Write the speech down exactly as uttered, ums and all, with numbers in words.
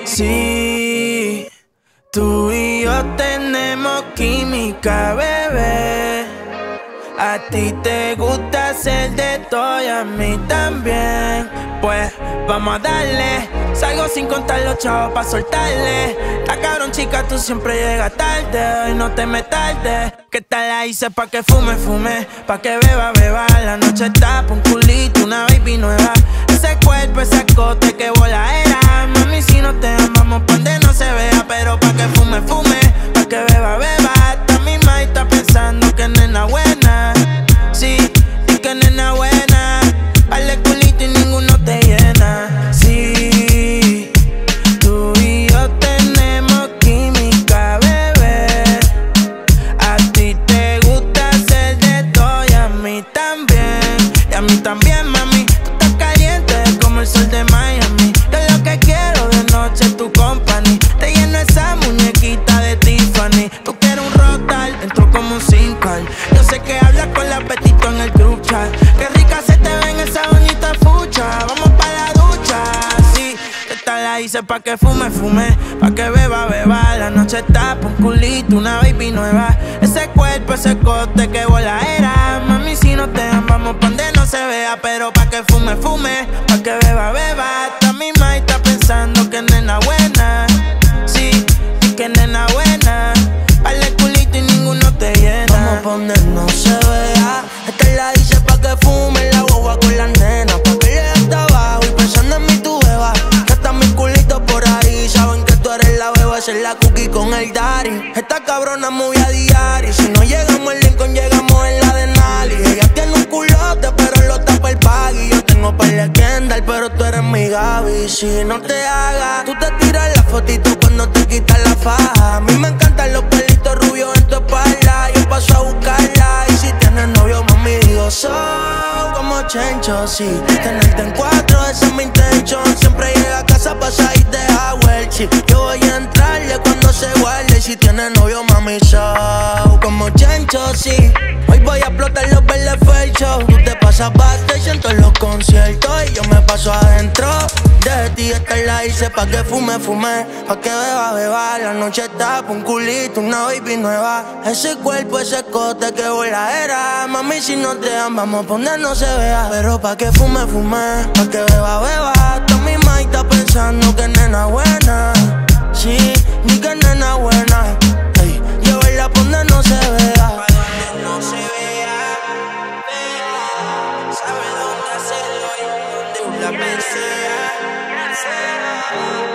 Sí, tú y yo tenemos química, bebé. A ti te gusta hacer de todo y a mí también. Pues vamos a darle. Salgo sin contar los chavos pa' soltarle. La cabrón chica, tú siempre llegas tarde. Hoy no te me tardes. ¿Qué tal la hice pa' que fume, fume? Pa' que beba, beba. La noche está pa' un culito, una baby nueva. Ese cuerpo, ese cote, que bola era. Mami, si no te amamos, pa' donde no se vea. Pero pa' que fume, fume. Pa' que beba, beba. Está mi ma y está pensando que nena buena. Sí, y que nena buena. Hazle culito y ninguno te llena. Sí, tú y yo tenemos química, bebé. A ti te gusta hacer de todo y a mí también. Y a mí también, mami. Tú estás caliente como el sol de Miami. Yo lo que quiero de noche es tu company. Te lleno esa muñequita de Tiffany. Tú quieres un rotal, entro como un cincal. Yo sé que hablas con el apetito en el group chat. Qué rica se te ven esa bonita fucha. Vamos pa' la ducha, sí. Esta la hice pa' que fume, fume. Pa' que beba, beba. La noche está pa' un culito, una baby nueva. Ese cuerpo, ese cote, que bola era. Mami, si no te amamos, pa' donde no se vea. Pero pa' que fume, fume. Pa' que beba, beba. Está mi ma y está pensando que nena buena. Sí, y que nena buena. Hazle culito y ninguno te llena. Vamos pa' donde no se vea. Esta la hice pa' que fume la guagua con las nenas. Pa' que llegue hasta abajo y pensando en mí tu beba. Que están mis culitos por ahí. Saben que tú eres la beba, esa es la cookie con el daddy. Esta cabrona muy a diario. Si no llegamos en Lincoln, llegamos en la de Nali. Ella tiene un culote, pero lo tapa el pagui. Yo tengo par de Kendall, pero tú eres mi Gaby. Si no te hagas, tú te tiras la fotito cuando te quitas la faja. A mí me encantan los pelitos rubios en tu espalda. Yo paso a buscarla y si tienes novio, mami, digo so. Como Chencho, sí. Tenerte en cuatro, esa es mi intención. Siempre llega a casa pasadita de Howard, sí. Yo voy a entrarle cuando se guarde. Si tienes novio, mami, so. Como Chencho, sí. Hoy voy a explotar los verdes Fair Show. Tú te pasas backstage en todos los conciertos y yo me paso adentro de ti. Esta la hice pa' que fume, fume. Pa' que beba, beba. La noche está pa' un culito, una baby nueva. Ese cuerpo, ese cote, que bola era. Mami, si no te amamos, pa' donde no se vea. Pero pa' que fume, fume. Pa' que beba, beba. Está mi ma y está pensando que nena buena. Sí, ni que nena buena. Ey, llévala pa' donde no se vea. No se vea, vea. Sabe dónde hacerlo y dónde la persea.